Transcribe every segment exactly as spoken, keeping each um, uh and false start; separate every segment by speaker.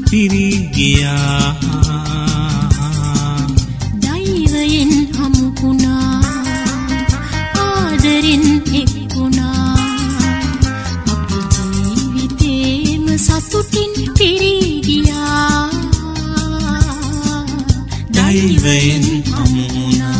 Speaker 1: පිරී ගියා.
Speaker 2: දෛවයෙන් හමුුණා ආදරෙන් එක්ුණා අපේ ජීවිතේම සතුටින් පිරී ගියා. දෛවයෙන් හමුුණා.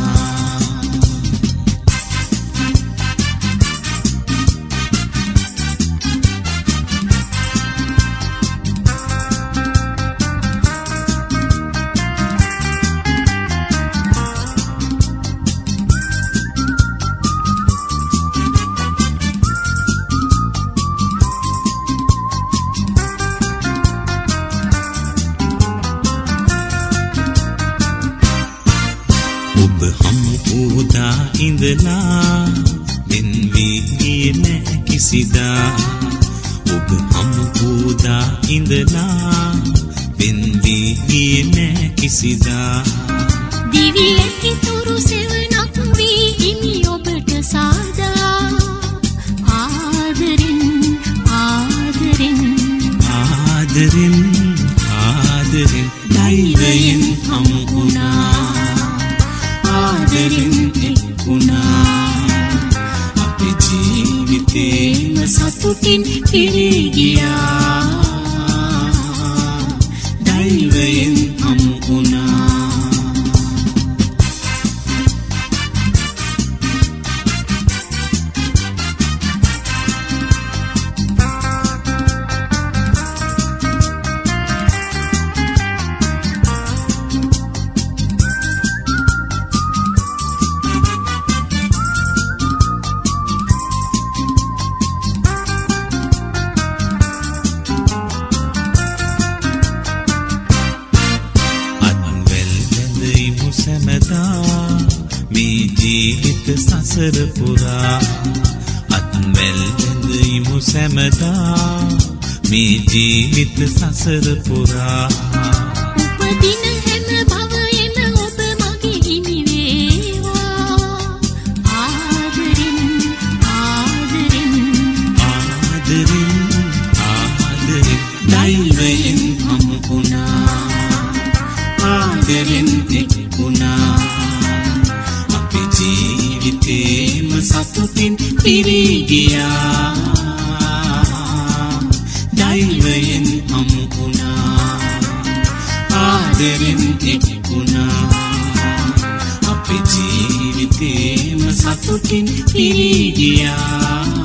Speaker 1: ඉඳලා වෙන් වී ගියේ නැහැ කිසිදා. ඔබ හමු වූදා ඉඳලා වෙන් වී ගියේ නැහැ කිසිදා.
Speaker 2: දිවියේ ඉතුරු සෙවණක් වී ඉමි ඔබට සාදා. ආදරෙන් ආදරෙන්
Speaker 1: ආදරෙන් ආදරෙන් දෛවයෙන් හමු වුණා. ආදරෙන් අපේ ජීවිතේම සතුටින් පිරී ගියා. දෛවයෙන් හමු වුණා. මේ ජීවිත සසර පුරා අත්වැල් බැඳීමු සැමදා. මේ ජීවිත සසර පුරා
Speaker 2: උපදින හැම භවයෙම ඔබ මගේ හිමි වේවා. ආදරෙන් ආදරෙන්
Speaker 1: ආදරෙන් ආදරෙන් දෛවයෙන් හමු වුණා. ආදරෙන් එක්ුණා. අපේ ජීවිතේම සතුටින් පිරී ගියා. දෛවයෙන් හමු වුණා. ආදරෙන් එක්ුණා. අපේ ජීවිතේම සතුටින් පිරී ගියා.